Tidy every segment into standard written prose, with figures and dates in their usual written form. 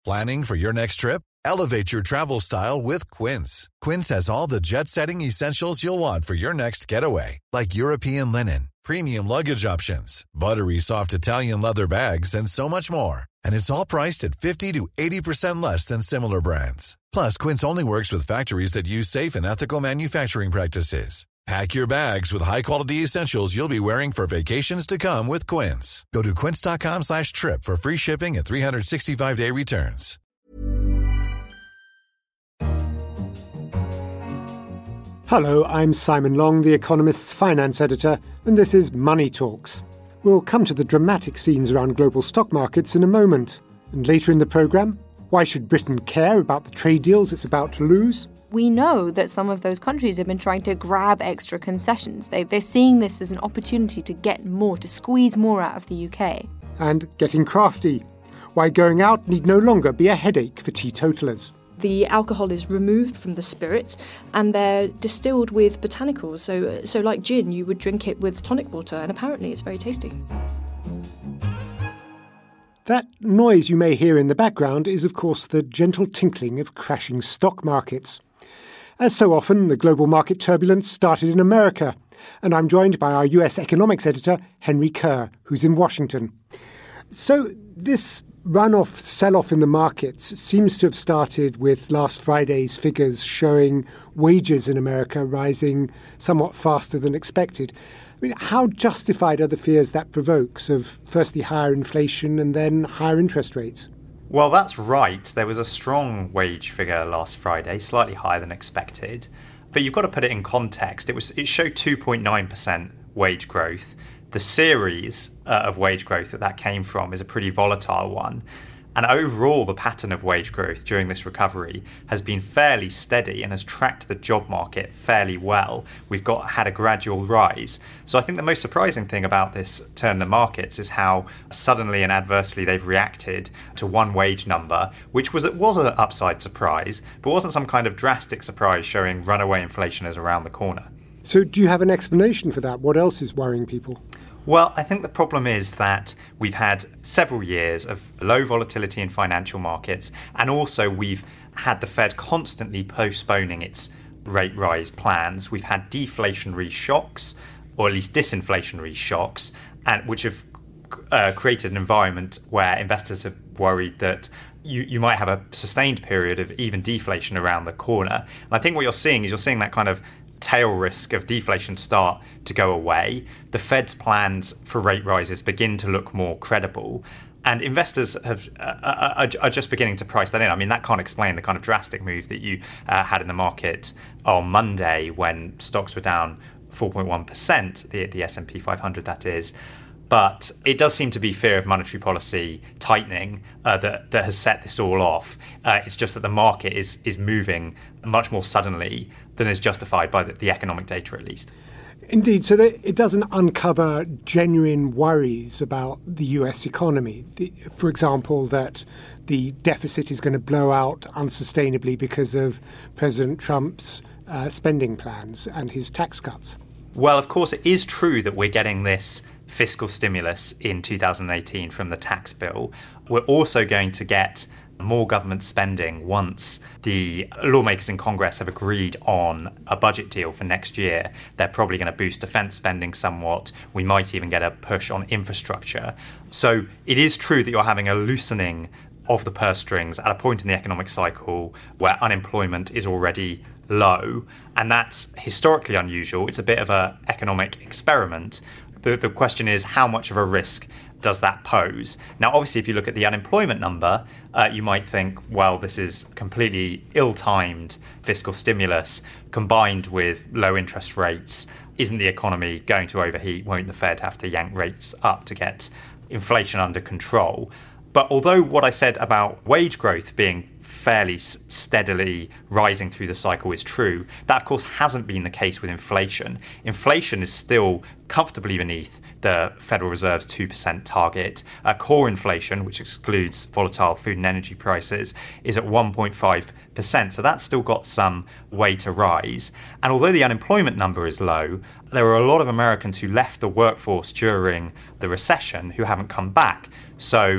Planning for your next trip? Elevate your travel style with Quince. Quince has all the jet-setting essentials you'll want for your next getaway, like European linen, premium luggage options, buttery soft Italian leather bags, and so much more. And it's all priced at 50 to 80% less than similar brands. Plus, Quince only works with factories that use safe and ethical manufacturing practices. Pack your bags with high-quality essentials you'll be wearing for vacations to come with Quince. Go to quince.com/trip for free shipping and 365-day returns. Hello, I'm Simon Long, The Economist's finance editor, and this is Money Talks. We'll come to the dramatic scenes around global stock markets in a moment. And later in the programme, why should Britain care about the trade deals it's about to lose? We know that some of those countries have been trying to grab extra concessions. They're seeing this as an opportunity to get more, to squeeze more out of the UK. And getting crafty. Why going out need no longer be a headache for teetotalers. The alcohol is removed from the spirit and they're distilled with botanicals. So like gin, you would drink it with tonic water, and apparently it's very tasty. That noise you may hear in the background is, of course, the gentle tinkling of crashing stock markets. As so often, the global market turbulence started in America, and I'm joined by our US economics editor, Henry Kerr, who's in Washington. So this run-off, sell-off in the markets seems to have started with last Friday's figures showing wages in America rising somewhat faster than expected. I mean, how justified are the fears that provokes of firstly higher inflation and then higher interest rates? Well, that's right. There was a strong wage figure last Friday, slightly higher than expected. But you've got to put it in context. It showed 2.9% wage growth. The series of wage growth that came from is a pretty volatile one. And overall, the pattern of wage growth during this recovery has been fairly steady and has tracked the job market fairly well. We've had a gradual rise. So I think the most surprising thing about this turn in the markets is how suddenly and adversely they've reacted to one wage number, which was an upside surprise, but wasn't some kind of drastic surprise showing runaway inflation is around the corner. So do you have an explanation for that? What else is worrying people? Well, I think the problem is that we've had several years of low volatility in financial markets, and also we've had the Fed constantly postponing its rate rise plans. We've had deflationary shocks, or at least disinflationary shocks, and which have created an environment where investors have worried that you might have a sustained period of even deflation around the corner. And I think what you're seeing that kind of tail risk of deflation start to go away. The Fed's plans for rate rises begin to look more credible, and investors are just beginning to price that in. I mean, that can't explain the kind of drastic move that you had in the market on Monday when stocks were down 4.1%, the S&P 500 that is. But it does seem to be fear of monetary policy tightening that has set this all off. It's just that the market is moving much more suddenly than is justified by the economic data, at least. Indeed, so that it doesn't uncover genuine worries about the US economy. For example, that the deficit is going to blow out unsustainably because of President Trump's spending plans and his tax cuts. Well, of course, it is true that we're getting this fiscal stimulus in 2018 from the tax bill. We're also going to get more government spending once the lawmakers in Congress have agreed on a budget deal for next year. They're probably going to boost defense spending somewhat. We might even get a push on infrastructure. So it is true that you're having a loosening of the purse strings at a point in the economic cycle where unemployment is already low. And that's historically unusual. It's a bit of an economic experiment. The question is, how much of a risk does that pose? Now, obviously, if you look at the unemployment number, you might think, well, this is completely ill-timed fiscal stimulus combined with low interest rates. Isn't the economy going to overheat? Won't the Fed have to yank rates up to get inflation under control? But although what I said about wage growth being fairly steadily rising through the cycle is true, that of course hasn't been the case with inflation. Inflation is still comfortably beneath the Federal Reserve's 2% target. Core inflation, which excludes volatile food and energy prices, is at 1.5%. So that's still got some way to rise. And although the unemployment number is low, there are a lot of Americans who left the workforce during the recession who haven't come back. So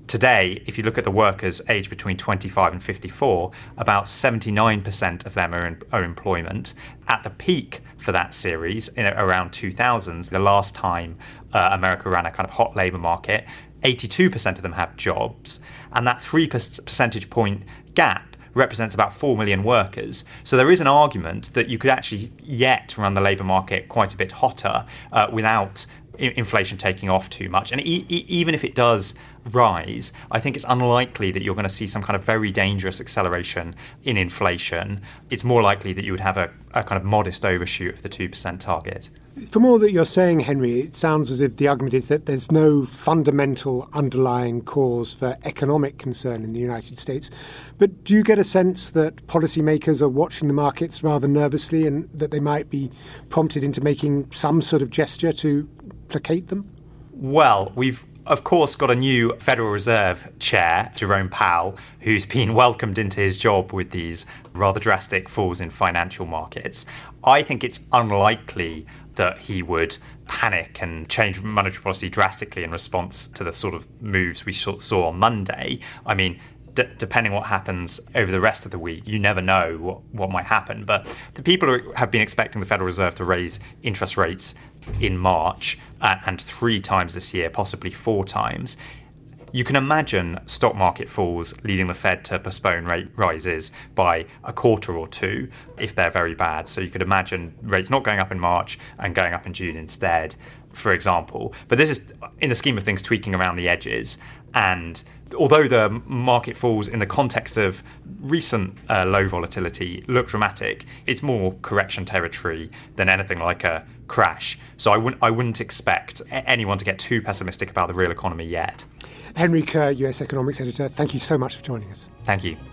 Today, if you look at the workers aged between 25 and 54, about 79% of them are employment. At the peak for that series, in around 2000s, the last time America ran a kind of hot labour market, 82% of them have jobs. And that 3 percentage point gap represents about 4 million workers. So there is an argument that you could actually yet run the labour market quite a bit hotter without inflation taking off too much. And even if it does rise, I think it's unlikely that you're going to see some kind of very dangerous acceleration in inflation. It's more likely that you would have a kind of modest overshoot of the 2% target. From all that you're saying, Henry, it sounds as if the argument is that there's no fundamental underlying cause for economic concern in the United States. But do you get a sense that policymakers are watching the markets rather nervously and that they might be prompted into making some sort of gesture to placate them? Well, we've of course got a new Federal Reserve chair, Jerome Powell, who's been welcomed into his job with these rather drastic falls in financial markets. I think it's unlikely that he would panic and change monetary policy drastically in response to the sort of moves we saw on Monday. I mean, depending what happens over the rest of the week, you never know what might happen. But the people who have been expecting the Federal Reserve to raise interest rates in March and 3 times this year, possibly 4 times. You can imagine stock market falls leading the Fed to postpone rate rises by a quarter or 2 if they're very bad. So you could imagine rates not going up in March and going up in June instead, for example. But this is, in the scheme of things, tweaking around the edges. And although the market falls in the context of recent low volatility look dramatic, it's more correction territory than anything like a crash. So I wouldn't expect anyone to get too pessimistic about the real economy yet. Henry Kerr, US Economics Editor, thank you so much for joining us. Thank you.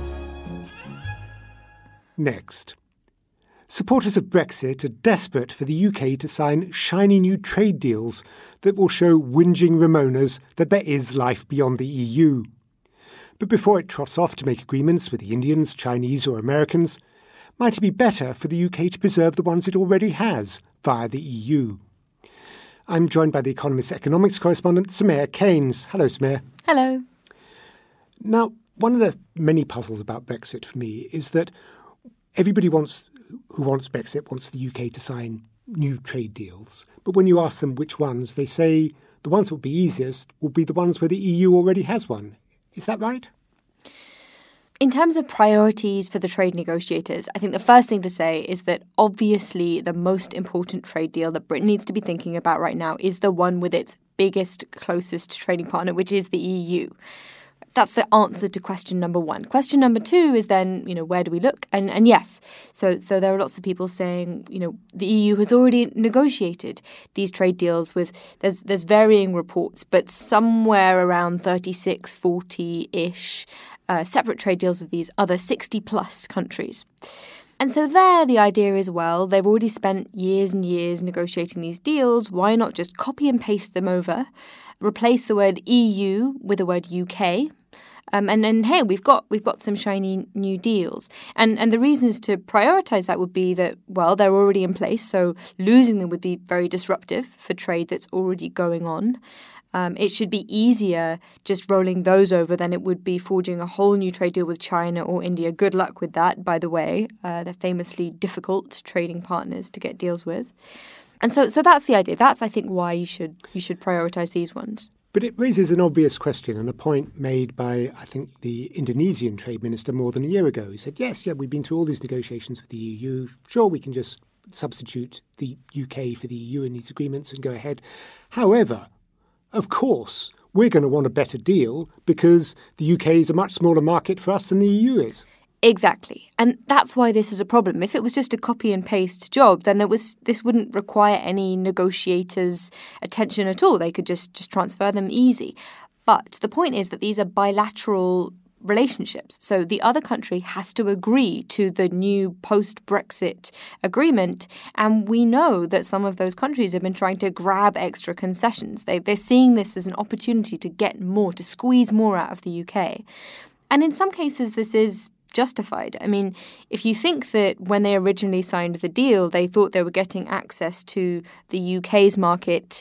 Next. Supporters of Brexit are desperate for the UK to sign shiny new trade deals that will show whinging Ramonas that there is life beyond the EU. But before it trots off to make agreements with the Indians, Chinese or Americans, might it be better for the UK to preserve the ones it already has via the EU? I'm joined by The Economist's economics correspondent, Soumaya Keynes. Hello, Soumaya. Hello. Now, one of the many puzzles about Brexit for me is that everybody who wants Brexit wants the UK to sign new trade deals. But when you ask them which ones, they say the ones that would be easiest will be the ones where the EU already has one. Is that right? In terms of priorities for the trade negotiators, I think the first thing to say is that obviously the most important trade deal that Britain needs to be thinking about right now is the one with its biggest, closest trading partner, which is the EU. That's the answer to question number 1. Question number 2 is then, where do we look? And yes, so there are lots of people saying, the EU has already negotiated these trade deals with, there's varying reports, but somewhere around 36, 40-ish separate trade deals with these other 60-plus countries. And so there, the idea is, well, they've already spent years and years negotiating these deals. Why not just copy and paste them over, replace the word EU with the word UK, and then, hey, we've got some shiny new deals. And the reasons to prioritise that would be that, well, they're already in place, so losing them would be very disruptive for trade that's already going on. It should be easier just rolling those over than it would be forging a whole new trade deal with China or India. Good luck with that, by the way. They're famously difficult trading partners to get deals with. And so that's the idea. That's, I think, why you should prioritise these ones. But it raises an obvious question and a point made by, I think, the Indonesian trade minister more than a year ago. He said, yes, we've been through all these negotiations with the EU. Sure, we can just substitute the UK for the EU in these agreements and go ahead. However, of course, we're going to want a better deal because the UK is a much smaller market for us than the EU is. Exactly. And that's why this is a problem. If it was just a copy and paste job, then this wouldn't require any negotiators' attention at all. They could just transfer them easy. But the point is that these are bilateral relationships. So the other country has to agree to the new post-Brexit agreement. And we know that some of those countries have been trying to grab extra concessions. They're seeing this as an opportunity to get more, to squeeze more out of the UK. And in some cases, this is justified. I mean, if you think that when they originally signed the deal, they thought they were getting access to the UK's market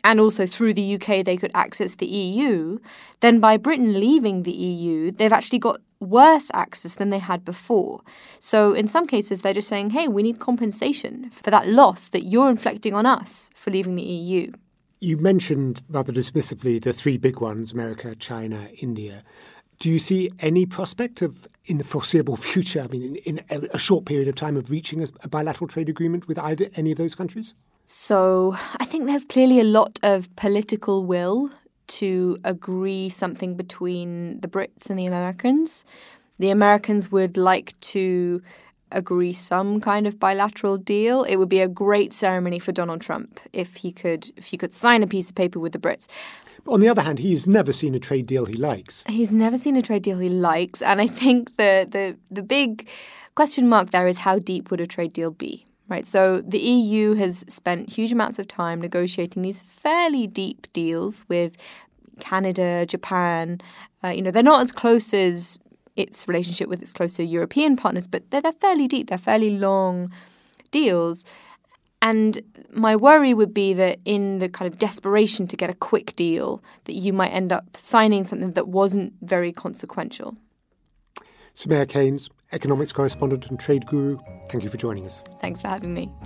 and also through the UK they could access the EU, then by Britain leaving the EU, they've actually got worse access than they had before. So in some cases, they're just saying, hey, we need compensation for that loss that you're inflicting on us for leaving the EU. You mentioned rather dismissively the three big ones, America, China, India. Do you see any prospect of, in the foreseeable future, I mean, in a short period of time, of reaching a bilateral trade agreement with any of those countries? So I think there's clearly a lot of political will to agree something between the Brits and the Americans. The Americans would like to agree some kind of bilateral deal. It would be a great ceremony for Donald Trump if he could sign a piece of paper with the Brits. On the other hand, he's never seen a trade deal he likes. He's never seen a trade deal he likes, and I think the big question mark there is how deep would a trade deal be? Right, so the EU has spent huge amounts of time negotiating these fairly deep deals with Canada, Japan. They're not as close as its relationship with its closer European partners, but they're fairly deep. They're fairly long deals. And my worry would be that in the kind of desperation to get a quick deal, that you might end up signing something that wasn't very consequential. Soumaya Keynes, economics correspondent and trade guru, thank you for joining us. Thanks for having me.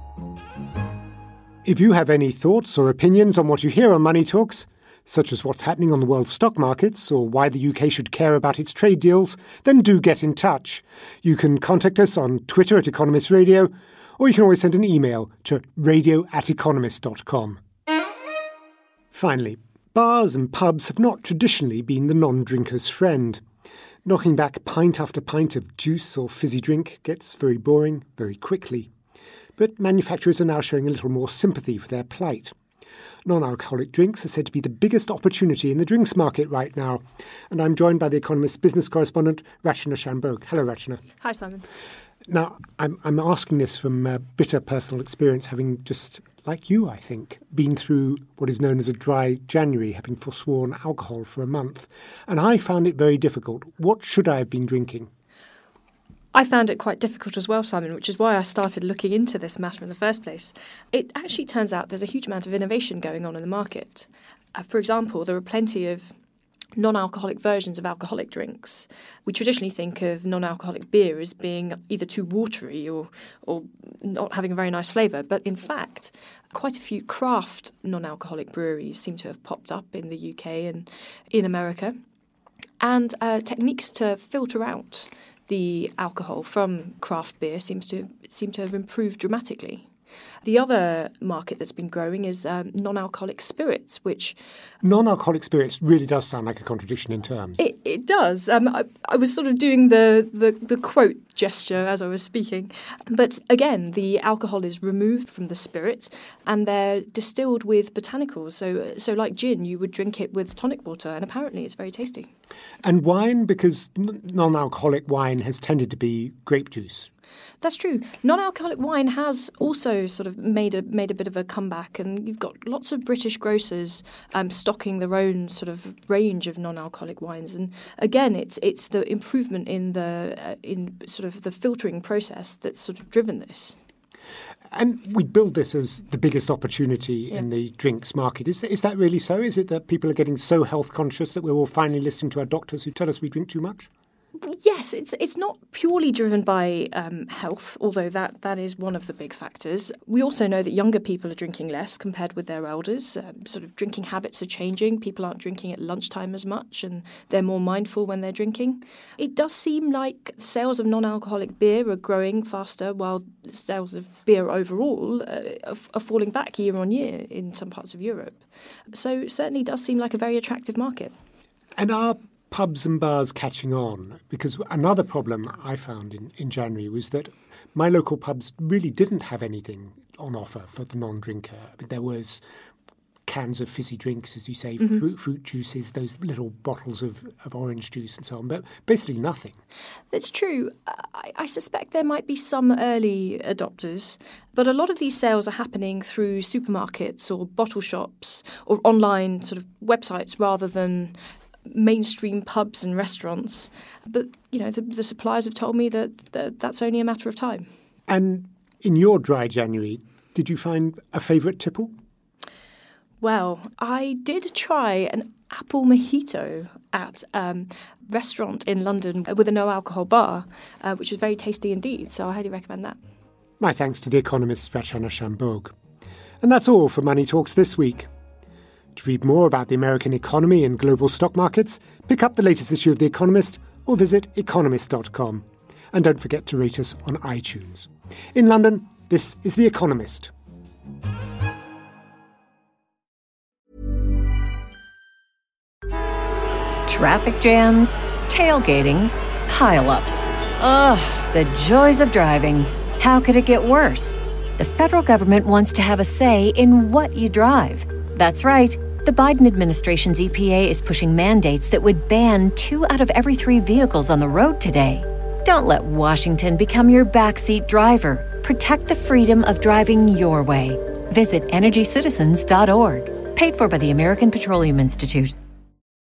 If you have any thoughts or opinions on what you hear on Money Talks, such as what's happening on the world's stock markets or why the UK should care about its trade deals, then do get in touch. You can contact us on Twitter at Economist Radio, or you can always send an email to radio@economist.com. Finally, bars and pubs have not traditionally been the non-drinker's friend. Knocking back pint after pint of juice or fizzy drink gets very boring very quickly. But manufacturers are now showing a little more sympathy for their plight. Non-alcoholic drinks are said to be the biggest opportunity in the drinks market right now. And I'm joined by The Economist's business correspondent, Rachna Shanbhogue. Hello, Rachna. Hi, Simon. Now, I'm asking this from bitter personal experience, having just, like you, I think, been through what is known as a dry January, having forsworn alcohol for a month. And I found it very difficult. What should I have been drinking? I found it quite difficult as well, Simon, which is why I started looking into this matter in the first place. It actually turns out there's a huge amount of innovation going on in the market. For example, there are plenty of non-alcoholic versions of alcoholic drinks. We traditionally think of non-alcoholic beer as being either too watery or not having a very nice flavour. But in fact, quite a few craft non-alcoholic breweries seem to have popped up in the UK and in America. And techniques to filter out the alcohol from craft beer seem to have improved dramatically. The other market that's been growing is non-alcoholic spirits, which... Non-alcoholic spirits really does sound like a contradiction in terms. It does. I was sort of doing the quote gesture as I was speaking. But again, the alcohol is removed from the spirit and they're distilled with botanicals. So like gin, you would drink it with tonic water and apparently it's very tasty. And wine, because non-alcoholic wine has tended to be grape juice. That's true. Non-alcoholic wine has also sort of made a bit of a comeback, and you've got lots of British grocers stocking their own sort of range of non-alcoholic wines. And again, it's the improvement in sort of the filtering process that's sort of driven this. And we build this as the biggest opportunity in the drinks market. Is that really so? Is it that people are getting so health conscious that we're all finally listening to our doctors who tell us we drink too much? Yes, it's not purely driven by health, although that is one of the big factors. We also know that younger people are drinking less compared with their elders. Sort of drinking habits are changing. People aren't drinking at lunchtime as much and they're more mindful when they're drinking. It does seem like sales of non-alcoholic beer are growing faster while sales of beer overall are falling back year on year in some parts of Europe. So it certainly does seem like a very attractive market. And are pubs and bars catching on? Because another problem I found in January was that my local pubs really didn't have anything on offer for the non-drinker. I mean, there was cans of fizzy drinks, as you say, fruit juices, those little bottles of orange juice and so on, but basically nothing. That's true. I suspect there might be some early adopters, but a lot of these sales are happening through supermarkets or bottle shops or online sort of websites rather than mainstream pubs and restaurants. But, you know, the suppliers have told me that that's only a matter of time. And in your dry January, did you find a favourite tipple? Well, I did try an apple mojito at a restaurant in London with a no-alcohol bar, which was very tasty indeed, so I highly recommend that. My thanks to The Economist's Rachana Shamburg. And that's all for Money Talks this week. To read more about the American economy and global stock markets, pick up the latest issue of The Economist or visit economist.com. And don't forget to rate us on iTunes. In London, this is The Economist. Traffic jams, tailgating, pile-ups. Ugh, the joys of driving. How could it get worse? The federal government wants to have a say in what you drive. That's right. The Biden administration's EPA is pushing mandates that would ban 2 out of every 3 vehicles on the road today. Don't let Washington become your backseat driver. Protect the freedom of driving your way. Visit EnergyCitizens.org. Paid for by the American Petroleum Institute.